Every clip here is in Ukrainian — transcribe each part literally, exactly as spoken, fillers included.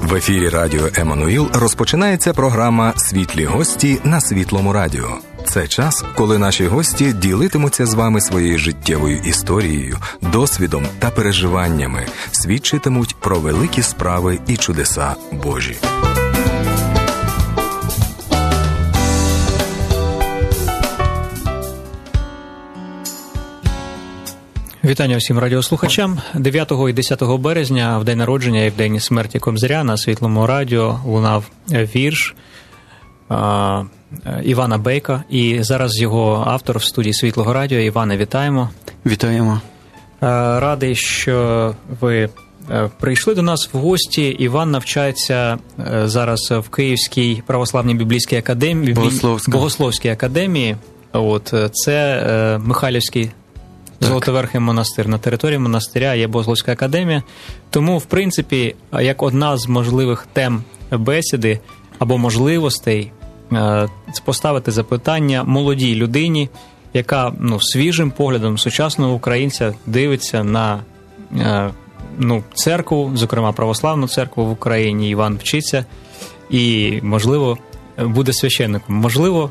В ефірі Радіо Еммануїл розпочинається програма «Світлі гості» на Світлому радіо. Це час, коли наші гості ділитимуться з вами своєю життєвою історією, досвідом та переживаннями, свідчитимуть про великі справи і чудеса Божі. Вітання всім радіослухачам. дев'ятого і десятого березня, в день народження і в день смерті Кобзаря, на Світлому радіо лунав вірш а, Івана Бейка. І зараз його автор в студії Світлого радіо. Іване, вітаємо. Вітаємо. А, радий, що ви прийшли до нас в гості. Іван навчається зараз в Київській православній біблійській академії. Богословська. Богословській академії. От, це Михайлівський Золотоверхий монастир. На території монастиря є Богословська академія. Тому, в принципі, як одна з можливих тем бесіди або можливостей поставити запитання молодій людині, яка ну, свіжим поглядом сучасного українця дивиться на ну, церкву, зокрема православну церкву в Україні. Іван вчиться і, можливо, буде священником. Можливо,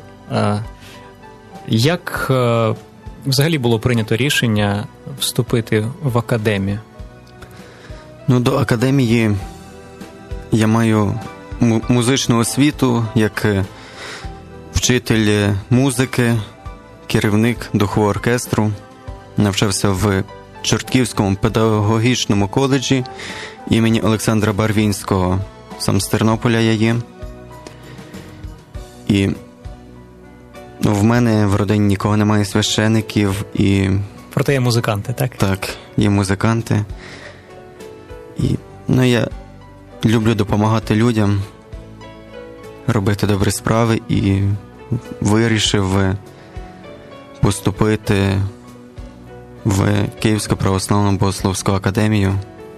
як взагалі було прийнято рішення вступити в академію? Ну, до академії я маю музичну освіту як вчитель музики, керівник духового оркестру. Навчався в Чортківському педагогічному коледжі імені Олександра Барвінського. Сам з Тернополя я є. І ну, в мене в родині нікого немає священиків і... Проте є музиканти, так? Так, є музиканти. І, ну, я люблю допомагати людям, робити добрі справи і вирішив поступити в Київську православну богословську академію.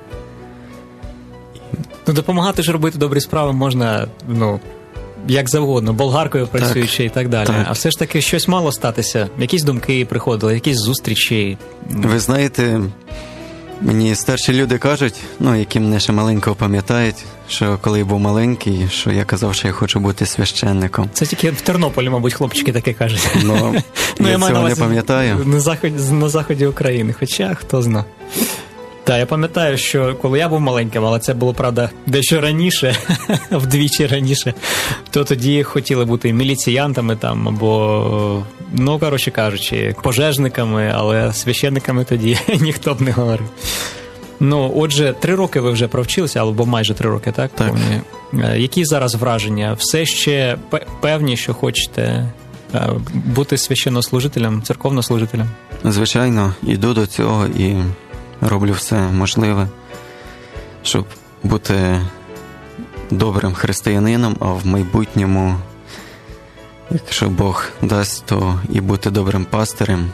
Ну, допомагати ж робити добрі справи можна, ну, як завгодно, болгаркою працюючи так, і так далі. Так. А все ж таки щось мало статися? Якісь думки приходили, якісь зустрічі? Ви знаєте, мені старші люди кажуть, ну, які мене ще маленького пам'ятають, що коли я був маленький, що я казав, що я хочу бути священником. Це тільки в Тернополі, мабуть, хлопчики таке кажуть. Ну, ну я, я цього не пам'ятаю. На заході, на заході України, хоча хто зна. Так, я пам'ятаю, що коли я був маленьким, але це було, правда, дещо раніше, вдвічі раніше, то тоді хотіли бути міліціянтами там, або, ну, коротше кажучи, пожежниками, але священниками тоді ніхто б не говорив. Ну, отже, три роки ви вже провчилися, або майже три роки, так? Так. Які зараз враження? Все ще певні, що хочете бути священнослужителем, церковнослужителем? Звичайно, іду до цього і роблю все можливе, щоб бути добрим християнином, а в майбутньому, якщо Бог дасть, то і бути добрим пастирем.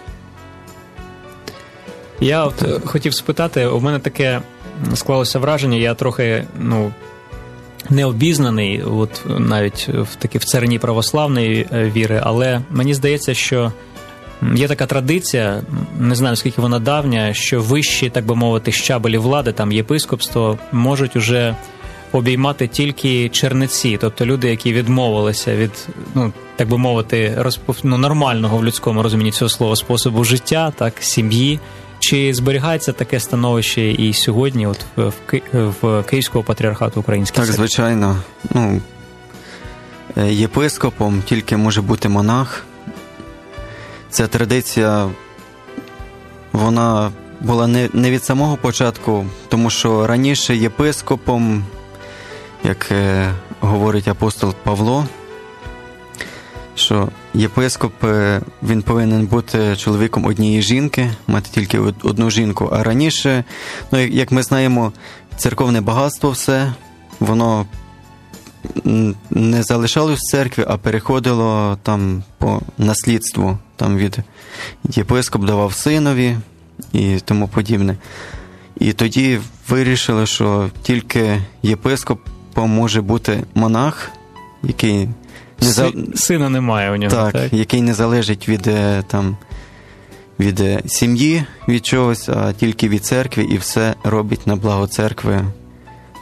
Я от хотів спитати, у мене таке склалося враження, я трохи, ну, необізнаний, от навіть в такі в царині православної віри, але мені здається, що є така традиція, не знаю, скільки вона давня, що вищі, так би мовити, щабелі влади, там єпископство, можуть уже обіймати тільки черниці, тобто люди, які відмовилися від, ну, так би мовити, розпов... ну, нормального в людському розумінні цього слова способу життя, так, сім'ї. Чи зберігається таке становище і сьогодні от в, Ки... в Київського патріархату Української Так, церкви? звичайно. Ну, єпископом тільки може бути монах. Ця традиція, вона була не, не від самого початку, тому що раніше єпископом, як е, говорить апостол Павло, що єпископ, він повинен бути чоловіком однієї жінки, мати тільки одну жінку. А раніше, ну, як ми знаємо, церковне багатство все, воно не залишалось в церкві, а переходило там по наслідству. Там від єпископ давав синові і тому подібне. І тоді вирішили, що тільки єпископом може бути монах, який не за... Сина немає у нього, так, так? який не залежить від, там, від сім'ї, від чогось, а тільки від церкви, і все робить на благо церкви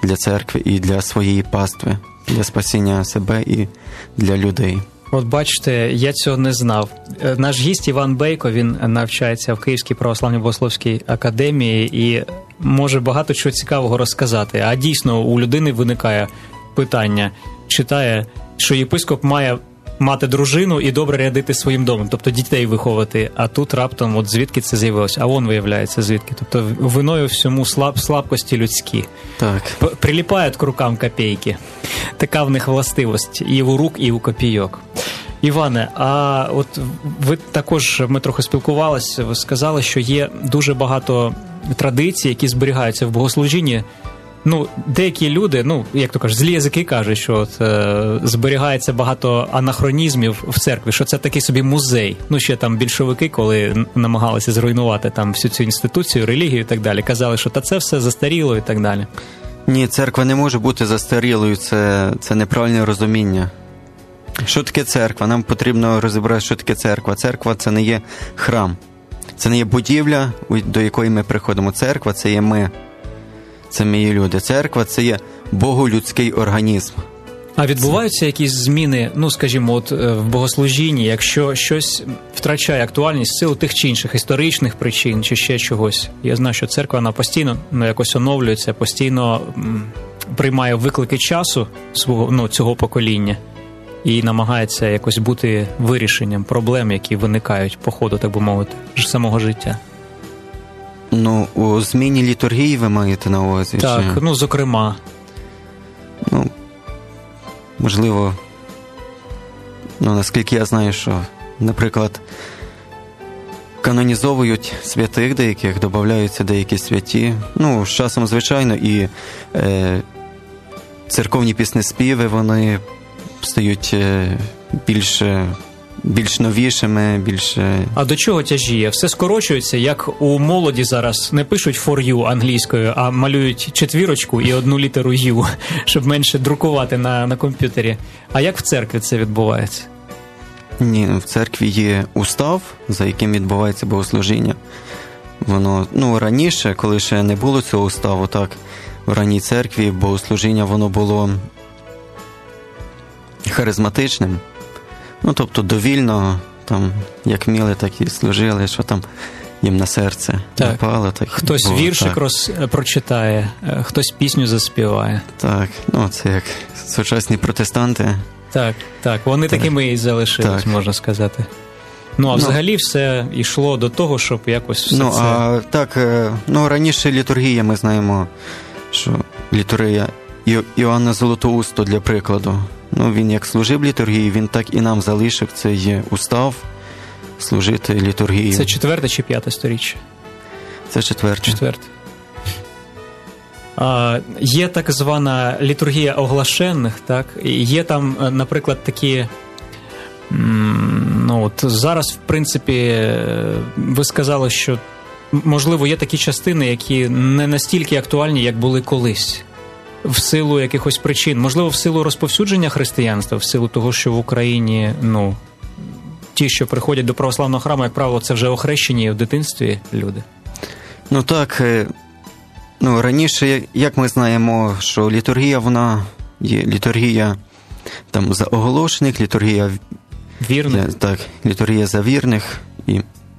для церкви і для своєї пастви, для спасіння себе і для людей. От бачите, я цього не знав. Наш гість Іван Бейко, він навчається в Київській православній богословській академії і може багато чого цікавого розказати. А дійсно, у людини виникає питання, читає, що єпископ має мати дружину і добре рядити своїм домом, тобто дітей виховати, а тут раптом от звідки це з'явилося, а вон виявляється звідки. Тобто виною всьому слаб, слабкості людські. Так. Приліпають к рукам копійки. Така в них властивість і у рук, і у копійок. Іване, а от ви також, ми трохи спілкувалися, ви сказали, що є дуже багато традицій, які зберігаються в богослужінні. Ну, деякі люди, ну, як то кажуть, злі язики кажуть, що от, е, зберігається багато анахронізмів в церкві, що це такий собі музей. Ну, ще там більшовики, коли намагалися зруйнувати там всю цю інституцію, релігію і так далі, казали, що та це все застаріло і так далі. Ні, церква не може бути застарілою, це, це неправильне розуміння. Що таке церква? Нам потрібно розібрати, що таке церква. Церква – це не є храм. Це не є будівля, до якої ми приходимо. Церква – це є ми. Це ми є люди. Церква – це є боголюдський організм. А відбуваються якісь зміни, ну, скажімо, от в богослужінні, якщо щось втрачає актуальність в силу тих чи інших історичних причин, чи ще чогось? Я знаю, що церква, вона постійно, ну, якось оновлюється, постійно м, приймає виклики часу свого, ну, цього покоління і намагається якось бути вирішенням проблем, які виникають по ходу, так би мовити, самого життя. Ну, у зміні літургії ви маєте на увазі? Так, чи... ну, зокрема. Ну, можливо, ну, наскільки я знаю, що, наприклад, канонізовують святих деяких, додаються деякі святі. Ну, з часом, звичайно, і е, церковні піснеспіви, вони стають е, більше... більш новішими, більш... А до чого тяжіє? Все скорочується, як у молоді зараз не пишуть for you англійською, а малюють четвірочку і одну літеру U, щоб менше друкувати на, на комп'ютері. А як в церкві це відбувається? Ні, в церкві є устав, за яким відбувається богослужіння. Воно, ну, раніше, коли ще не було цього уставу, так, в ранній церкві богослужіння, воно було харизматичним. Ну, тобто довільно, там, як вміли, так і служили, що там їм на серце напало. Так, хтось було, віршик так. роз... прочитає, хтось пісню заспіває. Так, ну це як сучасні протестанти. Так, так, вони так. такими і залишились, так. можна сказати. Ну, а взагалі ну, все йшло до того, щоб якось все ну, це... А, так, ну, раніше літургія, ми знаємо, що літургія Іоанна Золотоустого, для прикладу. Ну, він як служив літургії, він так і нам залишив цей устав служити літургії. Це четверте чи п'яте сторіччя? Це четверте. Четверте. А, є так звана літургія оглашених, так? Є там, наприклад, такі... Ну, от зараз, в принципі, ви сказали, що, можливо, є такі частини, які не настільки актуальні, як були колись. В силу якихось причин. Можливо, в силу розповсюдження християнства, в силу того, що в Україні, ну, ті, що приходять до православного храму, як правило, це вже охрещені в дитинстві люди. Ну так, ну, раніше, як ми знаємо, що літургія, вона є літургія там за оголошених, літургія вірних. Так, літургія за вірних. І,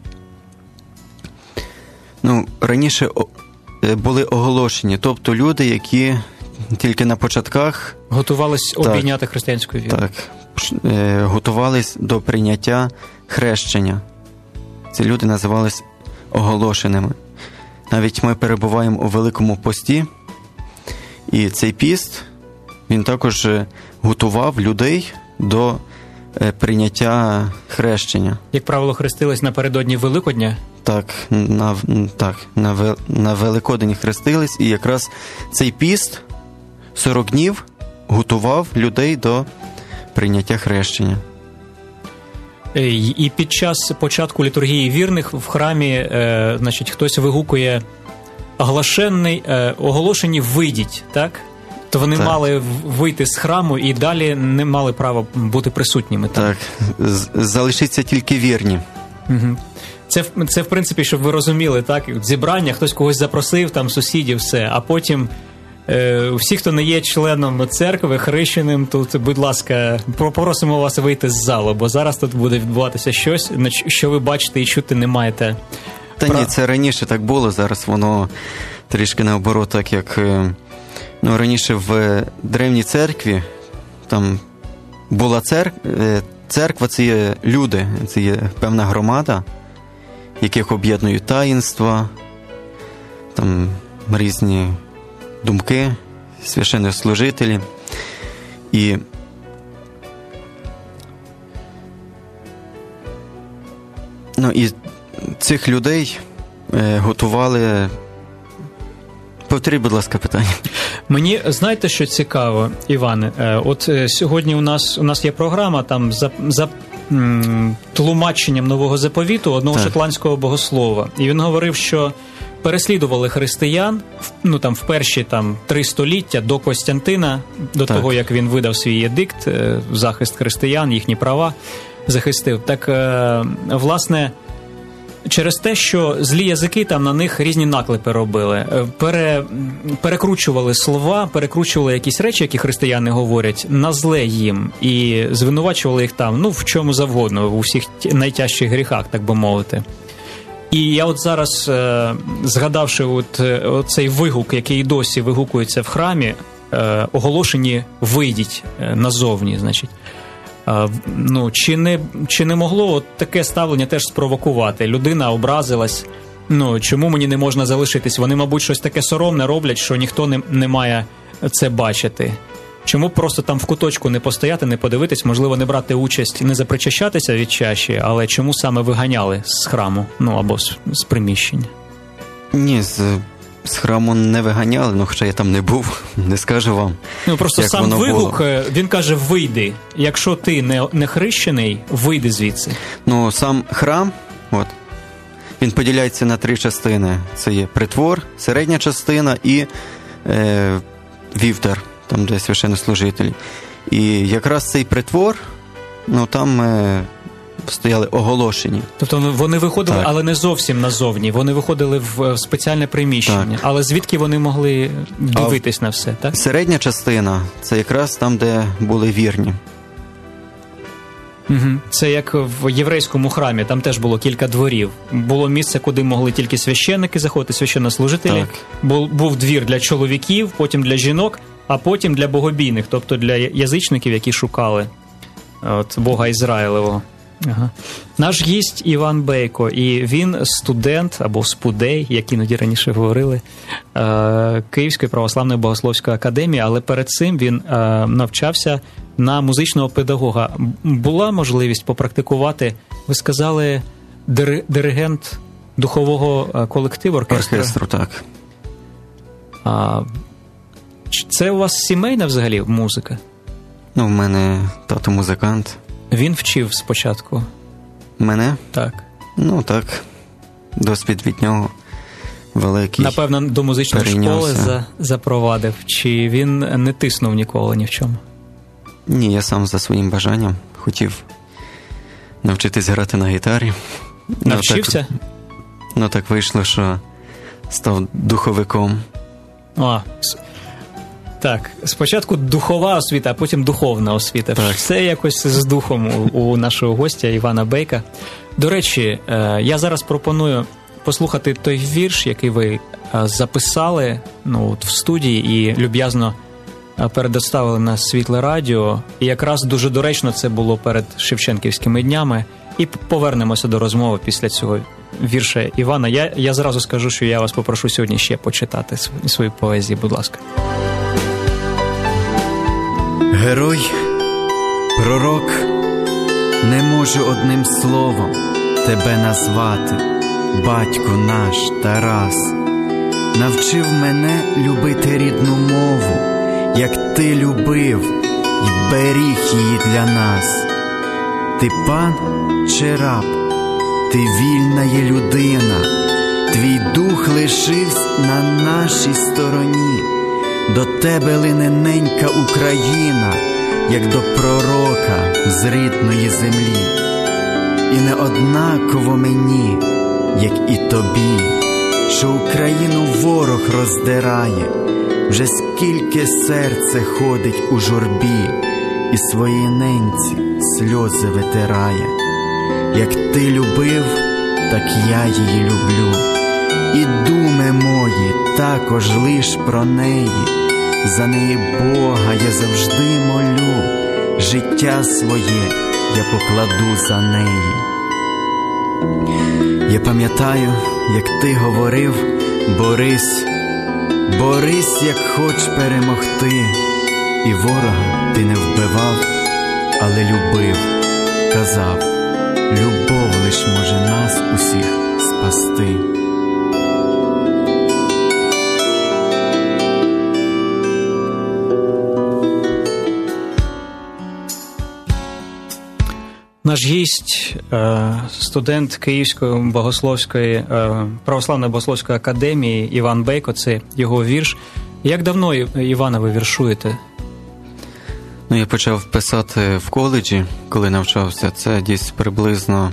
ну, раніше були оголошені, тобто люди, які тільки на початках готувались обійняти християнську віру. Так, е, готувались до прийняття хрещення. Ці люди називались оголошеними. Навіть ми перебуваємо у Великому пості, і цей піст, він також готував людей до е, прийняття хрещення. Як правило, хрестились напередодні Великодня? Так, на, так, на, на Великодень хрестились, і якраз цей піст сорок днів готував людей до прийняття хрещення. І під час початку літургії вірних в храмі, е, значить, хтось вигукує оголошений, е, оголошені вийдіть, так? То вони так. мали вийти з храму і далі не мали права бути присутніми. Так, так. Залишиться тільки вірні. Угу. Це, це, в принципі, щоб ви розуміли, так? Зібрання, хтось когось запросив, там, сусідів, все, а потім Всі, хто не є членом церкви, хрещеним, тут, будь ласка, попросимо вас вийти з залу, бо зараз тут буде відбуватися щось, що ви бачите і чути не маєте. Та ні, це раніше так було, зараз воно трішки наоборот, так як ну, раніше в древній церкві там була церква, церква це є люди, це є певна громада, яких об'єднують таїнства, там різні думки, священнослужителі. І ну, і цих людей е, готували. Повторіть, будь ласка, питання. Мені, знаєте, що цікаво, Іване? Е, от е, сьогодні у нас, у нас є програма там за, за м, тлумаченням Нового Заповіту одного так. шотландського богослова. І він говорив, що переслідували християн, ну там в перші там три століття до Костянтина, до так. того, як він видав свій едикт, в захист християн, їхні права захистив. Так, власне, через те, що злі язики там на них різні наклепи робили, пере, перекручували слова, перекручували якісь речі, які християни говорять, на зле їм, і звинувачували їх там, ну, в чому завгодно, у всіх найтяжчих гріхах, так би мовити. І я от зараз, е, згадавши от, от цей вигук, який досі вигукується в храмі, е, оголошені «вийдіть» назовні, значить. Е, ну, чи не, чи не могло от таке ставлення теж спровокувати? Людина образилась, ну, чому мені не можна залишитись? Вони, мабуть, щось таке соромне роблять, що ніхто не, не має це бачити. Чому просто там в куточку не постояти, не подивитись, можливо, не брати участь, не запричащатися від чаші, але чому саме виганяли з храму, ну, або з, з приміщення? Ні, з, з храму не виганяли, ну, хоча я там не був, не скажу вам. Ну, просто сам вигук, було. Він каже, вийди. Якщо ти не, не хрещений, вийди звідси. Ну, сам храм, от, він поділяється на три частини. Це є притвор, середня частина і е, вівтар. Там, де священнослужителі. І якраз цей притвор, ну, там е, стояли оголошені. Тобто вони виходили, так. але не зовсім назовні. Вони виходили в спеціальне приміщення. Так. Але звідки вони могли дивитись а на все, так? Середня частина – це якраз там, де були вірні. Угу. Це як в єврейському храмі, там теж було кілька дворів. Було місце, куди могли тільки священники заходити, священнослужителі. Так. Був, був двір для чоловіків, потім для жінок, а потім для богобійних, тобто для язичників, які шукали от, Бога Ізраїлевого. Ага. Наш гість Іван Бейко, і він студент або спудей, як іноді раніше говорили, Київської православної богословської академії, але перед цим він навчався на музичного педагога. Була можливість попрактикувати, ви сказали, диригент духового колективу оркестру? Оркестру, так. А, це у вас сімейна взагалі музика? Ну, в мене тато музикант. Він вчив спочатку? Мене? Так. Ну, так. Досвід від нього великий. Напевно, до музичної перейнявся. школи за, запровадив? Чи він не тиснув ніколи ні в чому? Ні, я сам за своїм бажанням хотів навчитись грати на гітарі. Навчився? Ну, так, ну, так вийшло, що став духовиком. А, так, спочатку духова освіта, а потім духовна освіта. Так. Все якось з духом у, у нашого гостя Івана Бейка. До речі, я зараз пропоную послухати той вірш, який ви записали, ну, от в студії і люб'язно передоставили на Світле Радіо. І якраз дуже доречно це було перед Шевченківськими днями. І повернемося до розмови після цього вірша Івана. Я, я зразу скажу, що я вас попрошу сьогодні ще почитати свої, свої поезії, будь ласка. Герой, пророк, не можу одним словом тебе назвати, батько наш Тарас. Навчив мене любити рідну мову, як ти любив і беріг її для нас. Ти пан чи раб, ти вільна є людина, твій дух лишився на нашій стороні. До тебе лине ненька Україна, як до пророка з рідної землі. І не однаково мені, як і тобі, що Україну ворог роздирає, Вже скільки серце ходить у журбі і своїй ненці сльози витирає. Як ти любив, так я її люблю, і думи мої також лиш про неї. За неї Бога я завжди молю, життя своє я покладу за неї. Я пам'ятаю, як ти говорив: борись, борись, як хоч перемогти. І ворога ти не вбивав, але любив, казав: любов лиш може нас усіх спасти. Наш гість, студент Київської богословської, православної богословської академії Іван Бейко, це його вірш. Як давно, Івана, ви віршуєте? Ну, я почав писати в коледжі, коли навчався. Це десь приблизно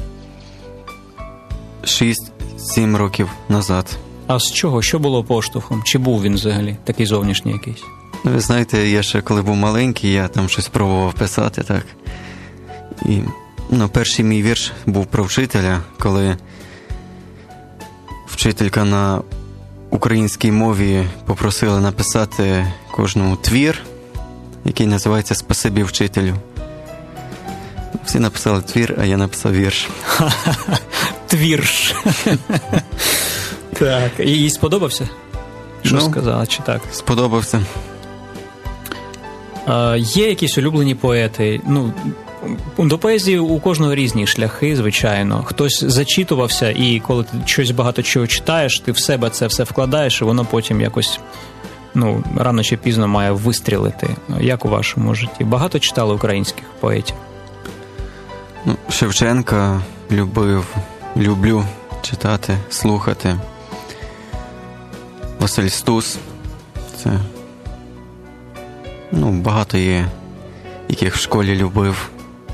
шість-сім років назад. А з чого? Що було поштовхом? Чи був він взагалі такий зовнішній якийсь? Ну, ви знаєте, я ще коли був маленький, я там щось пробував писати, так. І, ну, перший мій вірш був про вчителя, коли вчителька на українській мові попросила написати кожному твір, який називається «Спасибі вчителю». Всі написали твір, а я написав вірш. Твірш. Так. І їй сподобався? Що Ну, сказала, чи так? Сподобався. А, є якісь улюблені поети? Ну, до поезії у кожного різні шляхи, звичайно. Хтось зачитувався, і коли ти щось багато чого читаєш, ти в себе це все вкладаєш, і воно потім якось, ну, рано чи пізно має вистрілити. Як у вашому житті? Багато читали українських поетів? Ну, Шевченка любив, люблю читати, слухати. Василь Стус. Це, ну, багато є, яких в школі любив.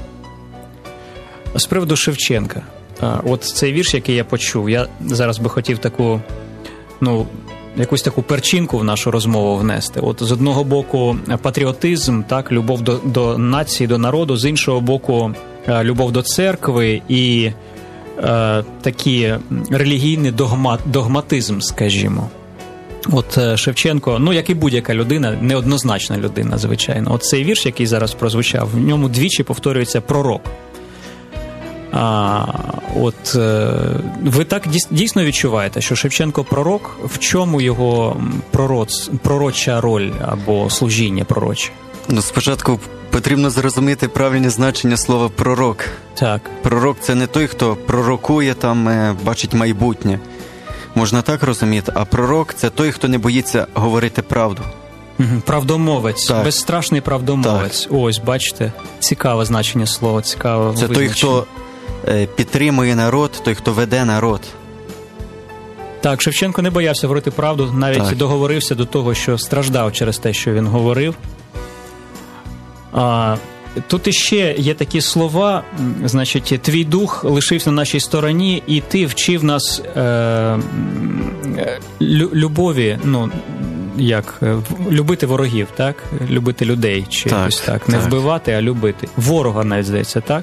З приводу Шевченка. От цей вірш, який я почув, я зараз би хотів таку, ну, якусь таку перчинку в нашу розмову внести. От з одного боку патріотизм, так, любов до, до нації, до народу, з іншого боку любов до церкви і е, такі релігійний догмат, догматизм, скажімо. От Шевченко, ну, як і будь-яка людина, неоднозначна людина, звичайно. От цей вірш, який зараз прозвучав, в ньому двічі повторюється пророк. А, от ви так дійсно відчуваєте, що Шевченко пророк? В чому його пророц, пророча роль або служіння пророче? Ну, спочатку потрібно зрозуміти правильне значення слова «пророк». Так. Пророк – це не той, хто пророкує, там, бачить майбутнє. Можна так розуміти. А пророк – це той, хто не боїться говорити правду. Правдомовець, так. Безстрашний правдомовець. Так. Ось, бачите, цікаве значення слова, цікаве Це визначення. той, хто підтримує народ, той, хто веде народ. Так, Шевченко не боявся говорити правду, навіть так. договорився до того, що страждав через те, що він говорив. А, тут іще є такі слова, значить, твій дух лишився на нашій стороні, і ти вчив нас е, лю, любові, ну, як, любити ворогів, так? Любити людей, чи так, якось так. Не так. вбивати, а любити. Ворога навіть, здається, так?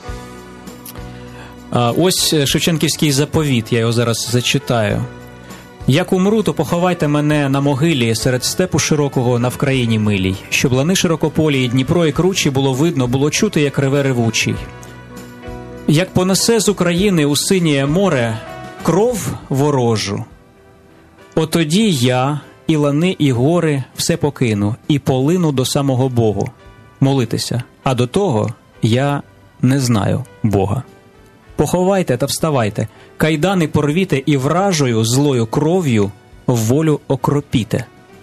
А, ось Шевченківський заповіт, я його зараз зачитаю. «Як умру, то поховайте мене на могилі серед степу широкого на вкраїні милій, щоб лани широкополі і Дніпро і кручі було видно, було чути, як реве ревучий. Як понесе з України у синє море кров ворожу, отоді я і лани, і гори все покину, і полину до самого Богу молитися, а до того я не знаю Бога. Поховайте та вставайте, кайдани порвіте і вражою злою кров'ю волю окропіте».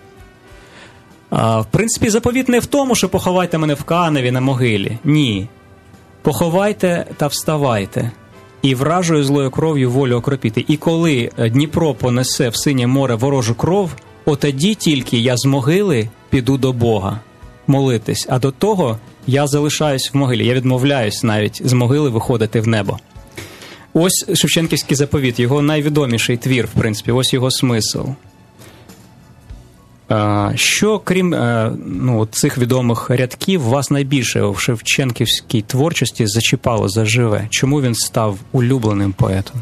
А, в принципі, заповіт не в тому, що поховайте мене в каневі на могилі. Ні. Поховайте та вставайте, і вражою злою кров'ю волю окропіте. І коли Дніпро понесе в синє море ворожу кров, отоді тільки я з могили піду до Бога молитись, а до того я залишаюсь в могилі. Я відмовляюсь навіть з могили виходити в небо. Ось Шевченківський заповіт, його найвідоміший твір, в принципі, ось його смисл. Що, крім ну, цих відомих рядків, вас найбільше в шевченківській творчості зачіпало заживе? Чому він став улюбленим поетом?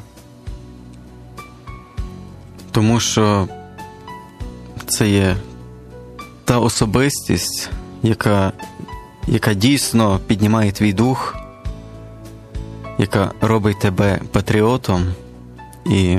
Тому що це є та особистість, яка, яка дійсно піднімає твій дух, яка робить тебе патріотом, і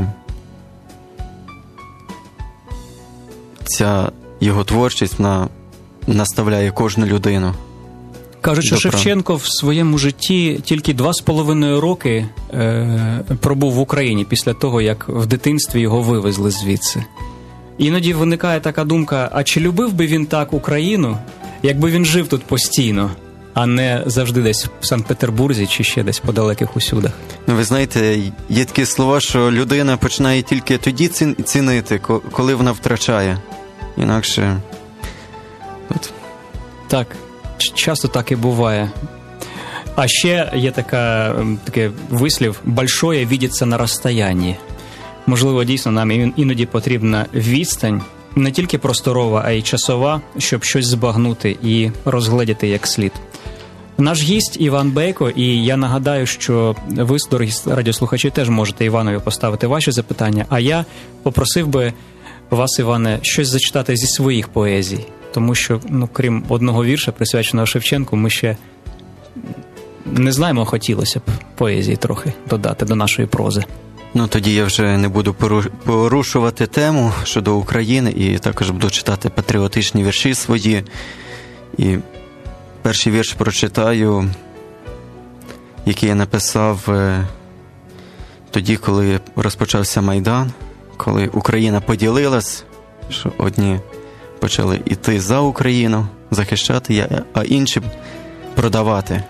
ця його творчість вона наставляє кожну людину. Кажуть, що Шевченко в своєму житті тільки два з половиною роки е, пробув в Україні після того, як в дитинстві його вивезли звідси. Іноді виникає така думка, а чи любив би він так Україну, якби він жив тут постійно, а не завжди десь в Санкт-Петербурзі чи ще десь по далеких усюдах? Ну, ви знаєте, є такі слова, що людина починає тільки тоді цінити, коли вона втрачає. Інакше... От. Так, часто так і буває. А ще є така, такий вислів «большое видиться на розстоянні». Можливо, дійсно, нам іноді потрібна відстань, не тільки просторова, а й часова, щоб щось збагнути і розгледіти як слід. Наш гість Іван Бейко, і я нагадаю, що ви, дорогі радіослухачі, теж можете Іванові поставити ваші запитання, а я попросив би вас, Іване, щось зачитати зі своїх поезій, тому що, ну, крім одного вірша, присвяченого Шевченку, ми ще не знаємо, хотілося б поезії трохи додати до нашої прози. Ну, тоді я вже не буду порушувати тему щодо України і також буду читати патріотичні вірші свої. І перший вірш прочитаю, який я написав тоді, коли розпочався Майдан, коли Україна поділилась, що одні почали йти за Україну, захищати, а інші продавати.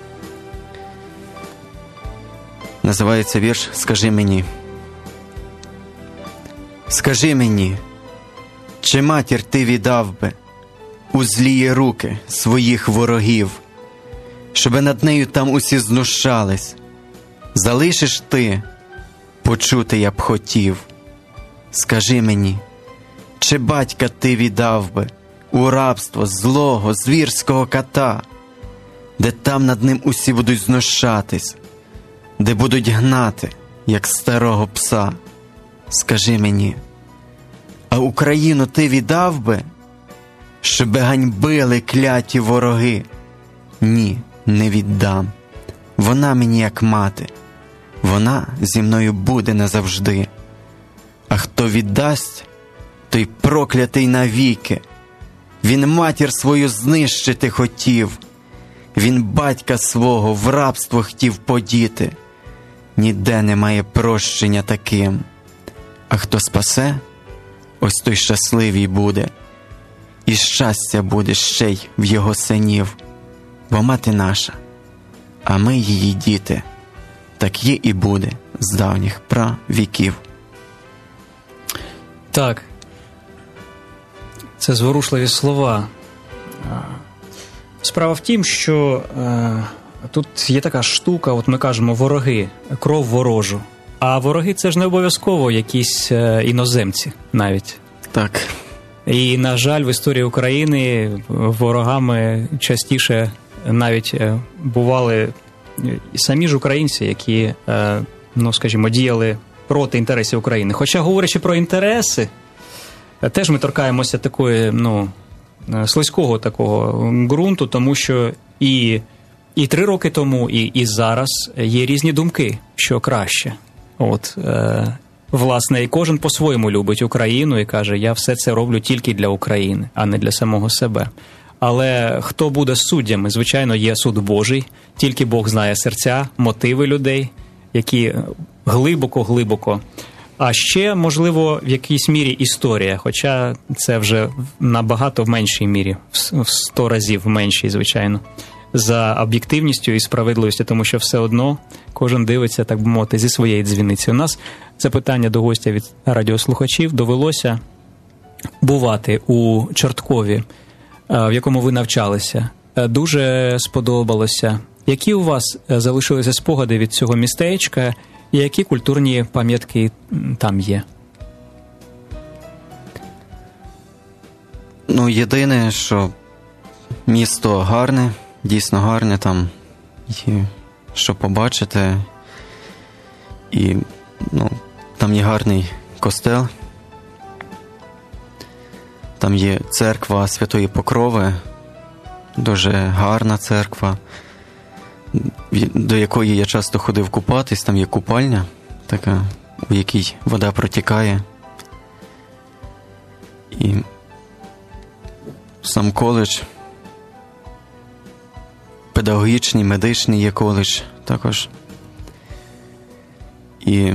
Називається вірш «Скажи мені». Скажи мені, чи матір ти віддав би у злії руки своїх ворогів, щоби над нею там усі знущались? Залишиш ти, почути я б хотів. Скажи мені, чи батька ти віддав би у рабство злого, звірського кота, де там над ним усі будуть знущатись, де будуть гнати, як старого пса? Скажи мені, а Україну ти віддав би, щоби ганьбили кляті вороги? Ні, не віддам. Вона мені як мати, вона зі мною буде назавжди. А хто віддасть, той проклятий навіки. Він матір свою знищити хотів, він батька свого в рабство хотів подіти. Ніде немає прощення таким. А хто спасе, ось той щасливий буде, і щастя буде ще й в його синів. Бо мати наша, а ми її діти, так є і буде з давніх правіків. Так, це зворушливі слова. Справа в тім, що е, тут є така штука, от ми кажемо вороги, кров ворожу. А вороги – це ж не обов'язково якісь е, іноземці навіть. Так. І, на жаль, в історії України ворогами частіше навіть е, бували самі ж українці, які, е, ну, скажімо, діяли проти інтересів України. Хоча, говорячи про інтереси, теж ми торкаємося такої, ну, слизького такого ґрунту, тому що і, і три роки тому, і, і зараз є різні думки, що краще. От, е, власне, і кожен по-своєму любить Україну і каже, я все це роблю тільки для України, а не для самого себе. Але хто буде суддями? Звичайно, є суд Божий, тільки Бог знає серця, мотиви людей, які глибоко-глибоко. А ще, можливо, в якійсь мірі історія, хоча це вже набагато в меншій мірі, в сто разів в меншій, звичайно, за об'єктивністю і справедливістю, тому що все одно кожен дивиться, так би мовити, зі своєї дзвіниці. У нас запитання до гостя від радіослухачів. Довелося бувати у Чорткові, в якому ви навчалися. Дуже сподобалося. Які у вас залишилися спогади від цього містечка і які культурні пам'ятки там є? Ну, єдине, що місто гарне, дійсно гарне, там є що побачити. І, ну, там є гарний костел. Там є церква Святої Покрови, дуже гарна церква, до якої я часто ходив купатись. Там є купальня, така, у якій вода протікає. І сам коледж, педагогічний, медичний є коледж також. І,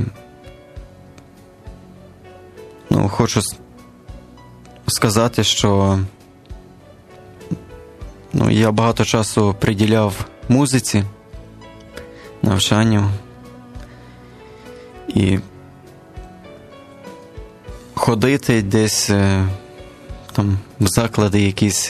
ну, хочу сказати, що, ну, я багато часу приділяв музиці, навчанню. І ходити десь там в заклади якісь,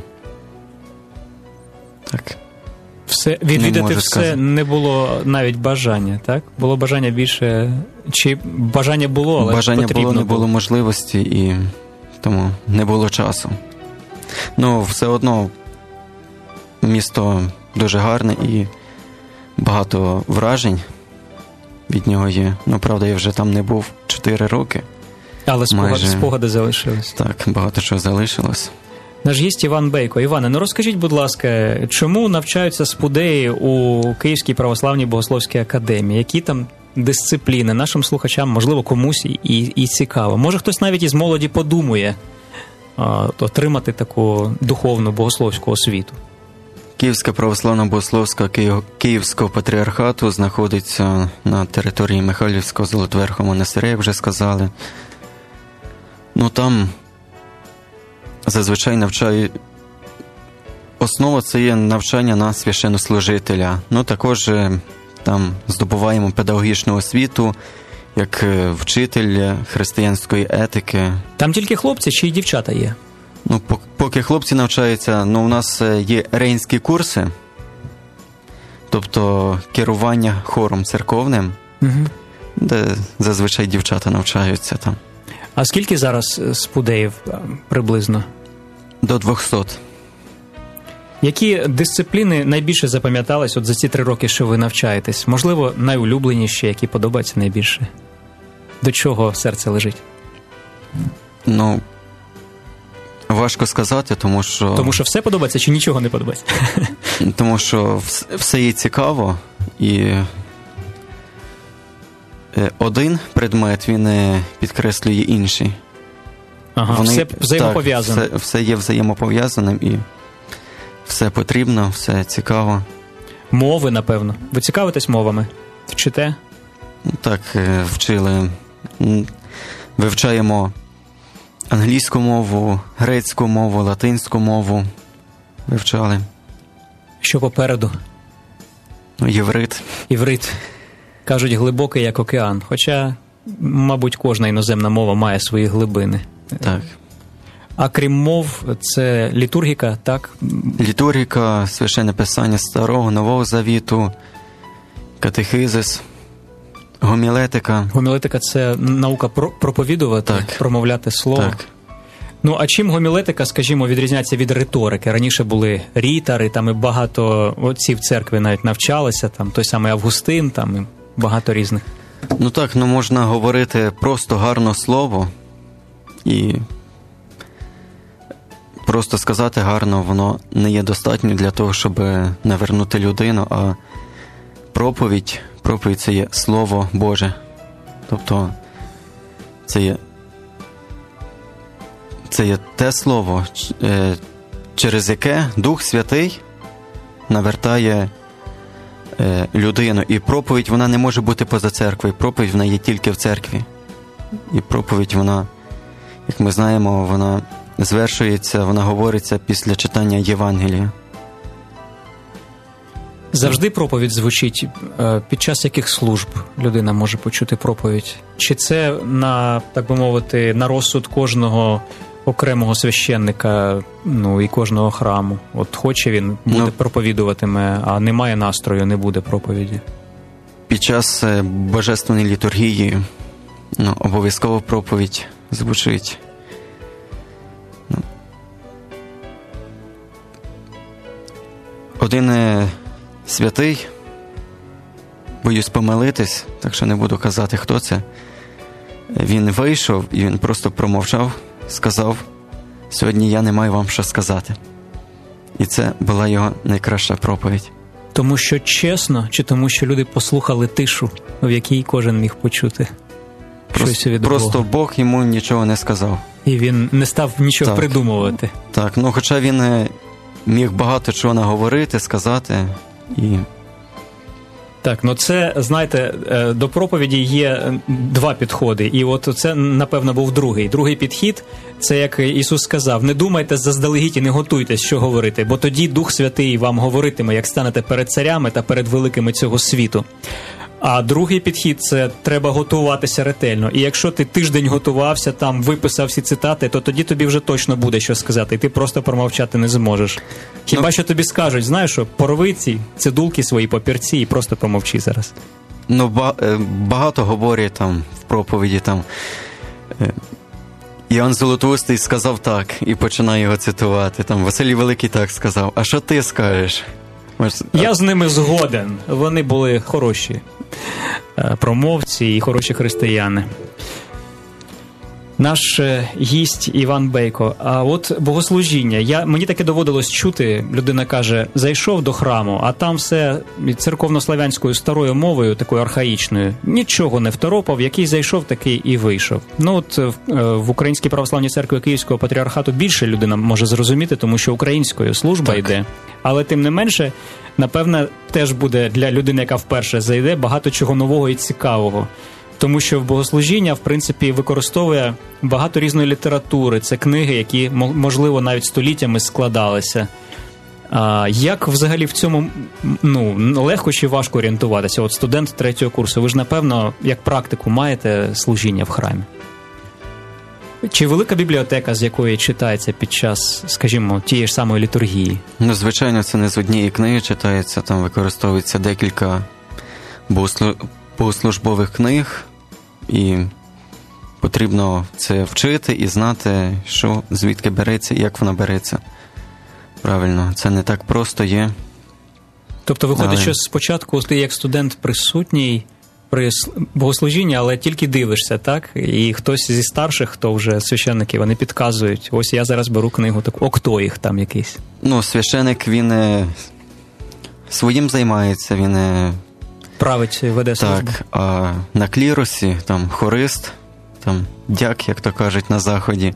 так, все, відвідати все сказати. Не було навіть бажання, так? Було бажання більше, чи бажання було, але бажання потрібно було, не було, було можливості, і тому не було часу. Ну, все одно місто дуже гарне і багато вражень від нього є. Ну, правда, я вже там не був чотири роки. Але спогади, майже... спогади залишились. Так, багато чого залишилось. Наш гість Іван Бейко. Іване, ну розкажіть, будь ласка, чому навчаються спудеї у Київській православній богословській академії? Які там дисципліни? Нашим слухачам, можливо, комусь і, і цікаво. Може, хтось навіть із молоді подумує а, отримати таку духовну богословську освіту? Київська православна богословська Київського патріархату знаходиться на території Михайлівського Золотоверхового монастиря, як вже сказали. Ну, там зазвичай навчають... Основа – це є навчання на священнослужителя. Ну, також там здобуваємо педагогічну освіту, як вчитель християнської етики. Там тільки хлопці чи й дівчата є? Ну, поки хлопці навчаються, ну, у нас є рейнські курси, тобто керування хором церковним, угу. де зазвичай дівчата навчаються там. А скільки зараз спудеїв приблизно? До двохсот. Які дисципліни найбільше запам'ятались от за ці три роки, що ви навчаєтесь? Можливо, найулюбленіші, які подобаються найбільше? До чого серце лежить? Ну, важко сказати, тому що... Тому що все подобається чи нічого не подобається? Тому що все є цікаво, і один предмет, він підкреслює інший. Ага, Вони, все взаємопов'язане. Так, все, все є взаємопов'язаним і все потрібно, все цікаво. Мови, напевно. Ви цікавитесь мовами? Вчите? Так, вчили. Вивчаємо англійську мову, грецьку мову, латинську мову. Вивчали. Що попереду? Єврит. Єврит. Кажуть, глибокий, як океан. Хоча, мабуть, кожна іноземна мова має свої глибини. Так. А крім мов, це літургіка, так? Літургіка, священне писання Старого, Нового Завіту, катехизис, гомілетика. Гомілетика – це наука проповідувати, так. Промовляти слово. Так. Ну, а чим гомілетика, скажімо, відрізняється від риторики? Раніше були рітари, там і багато отців церкви навіть навчалися, там той самий Августин, там і багато різних. Ну так, ну можна говорити просто гарне слово і просто сказати гарно, воно не є достатньо для того, щоб навернути людину, а проповідь, проповідь – це є Слово Боже. Тобто це є Це є те слово, через яке Дух Святий навертає людину. І проповідь, вона не може бути поза церквою. Проповідь, вона є тільки в церкві. І проповідь, вона, як ми знаємо, вона звершується, вона говориться після читання Євангелія. Завжди проповідь звучить? Під час яких служб людина може почути проповідь? Чи це на, так би мовити, на розсуд кожного окремого священника, ну, і кожного храму? От хоче він, буде ну, проповідуватиме, а немає настрою, не буде проповіді. Під час божественної літургії, ну, обов'язково проповідь звучить. Ну, один е, святий, боюсь помилитись, так що не буду казати, хто це, він вийшов і він просто промовчав, сказав: сьогодні я не маю вам що сказати. І це була його найкраща проповідь. Тому що чесно, чи тому що люди послухали тишу, в якій кожен міг почути Просто, щось від просто Бога? Бог йому нічого не сказав. І він не став нічого Так. придумувати. Так, ну хоча він міг багато чого наговорити, сказати. І... Так, ну це, знаєте, до проповіді є два підходи. І от це, напевно, був другий. Другий підхід – це, як Ісус сказав: не думайте заздалегідь і не готуйтесь, що говорити, бо тоді Дух Святий вам говоритиме, як станете перед царями та перед великими цього світу. А другий підхід – це треба готуватися ретельно. І якщо ти тиждень готувався, там виписав всі цитати, то тоді тобі вже точно буде що сказати, і ти просто промовчати не зможеш. Хіба ну, що тобі скажуть: знаєш що, порви ці цидулки свої, папірці і просто помовчи зараз. Ну, багато говорять там в проповіді, там Іоанн Золотоустий сказав так, і починає його цитувати. Там Василій Великий так сказав. А що ти скажеш? Я з ними згоден. Вони були хороші промовці і хороші християни. Наш гість Іван Бейко. А от богослужіння. Я, мені таке доводилось чути, людина каже: зайшов до храму, а там все церковнослав'янською старою мовою, такою архаїчною. Нічого не второпав, який зайшов, такий і вийшов. Ну от в Українській православній церкві Київського патріархату більше людина може зрозуміти, тому що українською служба так. йде. Але тим не менше, напевне, теж буде для людини, яка вперше зайде, багато чого нового і цікавого. Тому що в богослужіння, в принципі, використовує багато різної літератури. Це книги, які, можливо, навіть століттями складалися. А як взагалі в цьому, ну, легко чи важко орієнтуватися? От студент третього курсу, ви ж, напевно, як практику маєте служіння в храмі. Чи велика бібліотека, з якої читається під час, скажімо, тієї ж самої літургії? Ну, звичайно, це не з однієї книги читається, там використовується декілька богослужбових книг, і потрібно це вчити і знати, що, звідки береться і як вона береться. Правильно, це не так просто є. Тобто виходить, але... що спочатку ти як студент присутній при богослужінні, але тільки дивишся, так? І хтось зі старших, хто вже священники, вони підказують: ось я зараз беру книгу, так, о, хто їх там якийсь? Ну, священик, він е, своїм займається, він е, править, веде службу. Так, а на клірусі, там, хорист, там, дяк, як то кажуть на Заході,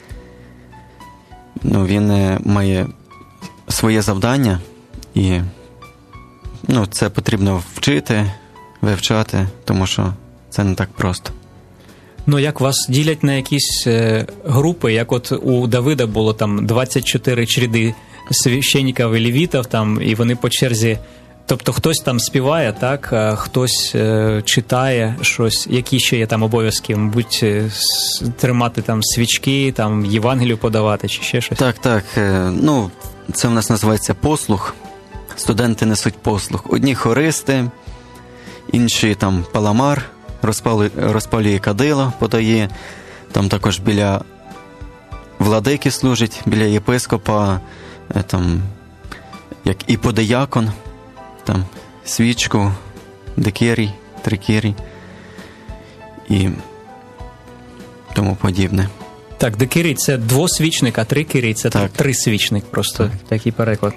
ну, він е, має своє завдання, і, ну, це потрібно вчити, вивчати, тому що це не так просто. Ну, як вас ділять на якісь е, групи, як от у Давида було там двадцять чотири череди священників і левітів, там, і вони по черзі, тобто хтось там співає, так, а хтось е, читає щось, які ще є там обов'язки, мабуть, тримати там свічки, там Євангелію подавати чи ще щось? Так, так, е, ну, це в нас називається послух. Студенти несуть послух. Одні хористи, інші там паламар, розпалює, розпалює кадило, подає, там також біля владики служить, біля єпископа, там, як і подиякон, там, свічку, декірій, трикірій і тому подібне. Так, декірій – це двосвічник, а трикірій – це так. трисвічник, просто так. Такий переклад.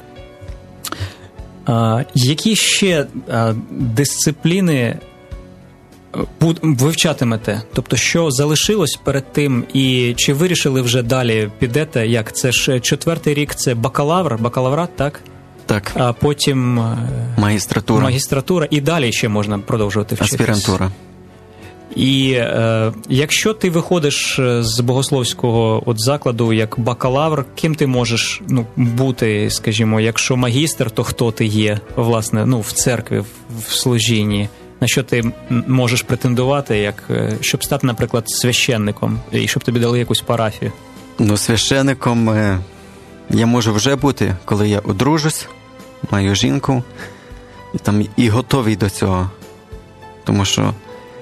А, які ще а, дисципліни вивчатимете? Тобто, що залишилось перед тим, і чи вирішили вже далі підете? Як? Це ж четвертий рік, це бакалавр, бакалаврат, так? Так. А потім магістратура. Магістратура, і далі ще можна продовжувати вчитись. Аспірантура. І е, якщо ти виходиш з богословського от закладу як бакалавр, ким ти можеш ну, бути, скажімо, якщо магістр, то хто ти є, власне, ну, в церкві, в, в служінні? На що ти можеш претендувати, як, щоб стати, наприклад, священником, і щоб тобі дали якусь парафію? Ну, священником е, я можу вже бути, коли я одружусь, маю жінку, і, там, і готовий до цього. Тому що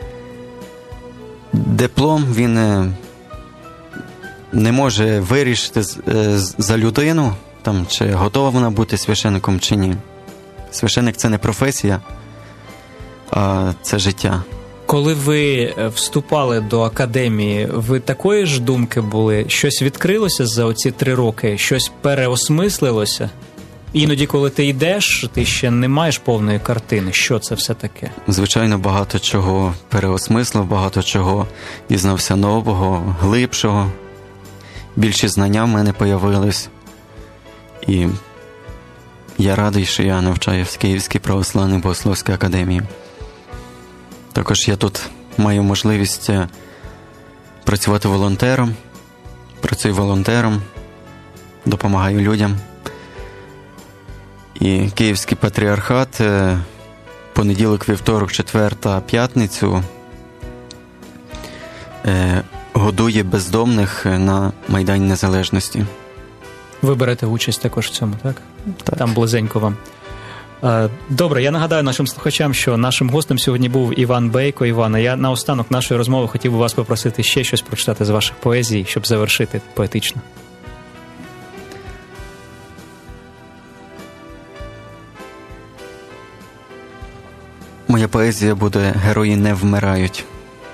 диплом, він не може вирішити за людину, там, чи готова вона бути священником, чи ні. Священник – це не професія, а це життя. Коли ви вступали до академії, ви такої ж думки були? Щось відкрилося за оці три роки? Щось переосмислилося? Іноді, коли ти йдеш, ти ще не маєш повної картини. Що це все таке? Звичайно, багато чого переосмислив, багато чого дізнався нового, глибшого. Більші знання в мене появились. І я радий, що я навчаюся в Київській православній богословській академії. Також я тут маю можливість працювати волонтером. Працюю волонтером, допомагаю людям. І Київський патріархат понеділок, вівторок, четвер та п'ятницю годує бездомних на Майдані Незалежності. Ви берете участь також в цьому, так? Так. Там близенько вам. Добре, я нагадаю нашим слухачам, що нашим гостем сьогодні був Іван Бейко. Івана, я наостанок нашої розмови хотів би вас попросити ще щось прочитати з ваших поезій, щоб завершити поетично. Моя поезія буде «Герої не вмирають».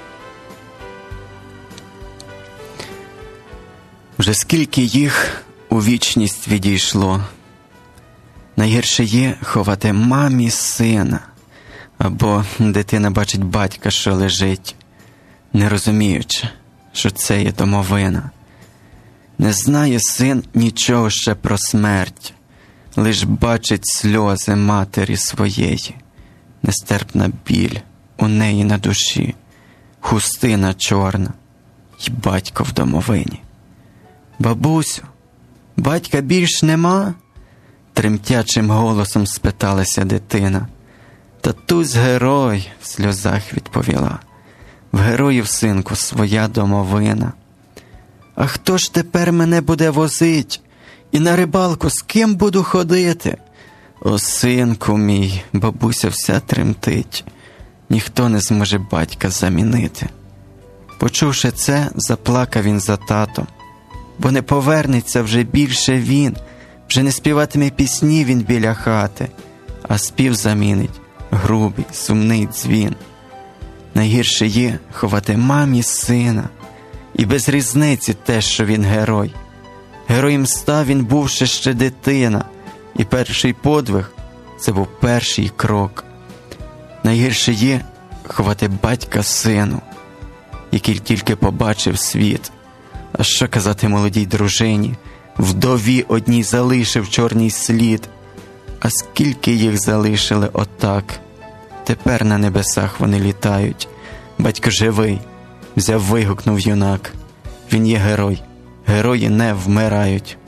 Вже скільки їх у вічність відійшло. Найгірше є ховати мамі сина, або дитина бачить батька, що лежить, не розуміючи, що це є домовина. Не знає син нічого ще про смерть, лиш бачить сльози матері своєї. Нестерпна біль у неї на душі, хустина чорна й батько в домовині. Бабусю, батька більш нема? Тремтячим голосом спиталася дитина. Татусь герой в сльозах відповіла. В героїв, синку, своя домовина. А хто ж тепер мене буде возить? І на рибалку з ким буду ходити? О, синку мій, бабуся вся тремтить. Ніхто не зможе батька замінити. Почувши це, заплакав він за татом. Бо не повернеться вже більше він. Вже не співатиме пісні він біля хати, а спів замінить грубий, сумний дзвін. Найгірше є ховати мамі сина, і без різниці те, що він герой. Героєм став він, бувши ще дитина, і перший подвиг – це був перший крок. Найгірше є ховати батька сину, який тільки побачив світ. А що казати молодій дружині? Вдові одній залишив чорний слід. А скільки їх залишили отак? Тепер на небесах вони літають. Батько живий, взяв, вигукнув юнак. Він є герой, герої не вмирають.